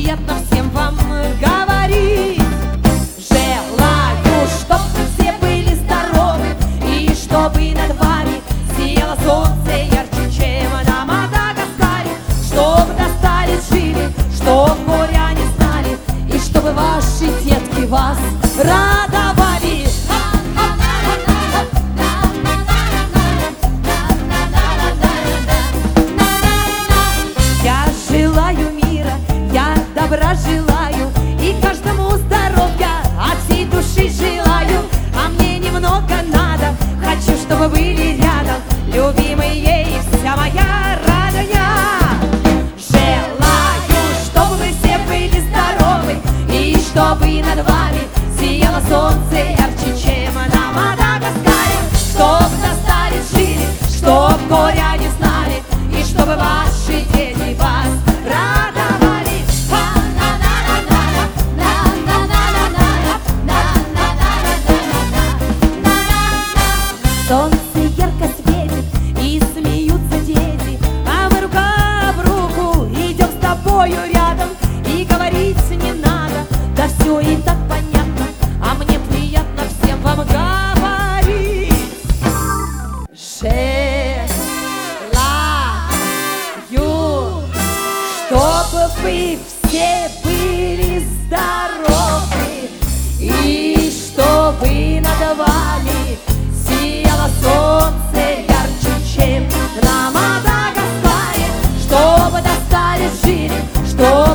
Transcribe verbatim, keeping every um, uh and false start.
приятно всем вам говорить. Желаю, чтоб вы все были здоровы, и чтобы над вами сияло солнце ярче, чем на Мадагаскаре. Чтоб достались, жили, чтоб горя не знали, и чтобы ваши детки вас радовали. Я желаю мира, я добра желаю, и каждому здоровья от всей души желаю. А мне немного надо, хочу, чтобы были рядом любимые и вся моя родня. Желаю, чтобы вы все были здоровы, и чтобы над вами сияло солнце ярче, чем на Мадагаскаре. Чтоб достались, жили, чтоб горя не знали, и чтобы ваши дети вас радовали. Солнце ярко светит, и смеются дети, а мы рука в руку идем с тобою рядом. И говорить не надо, да все и так понятно, а мне приятно всем вам говорить. Желаю, чтобы вы все были здоровы, и чтобы над вами сияло солнце ярче, чем на Мадагаскаре. Чтобы достались, жили, чтобы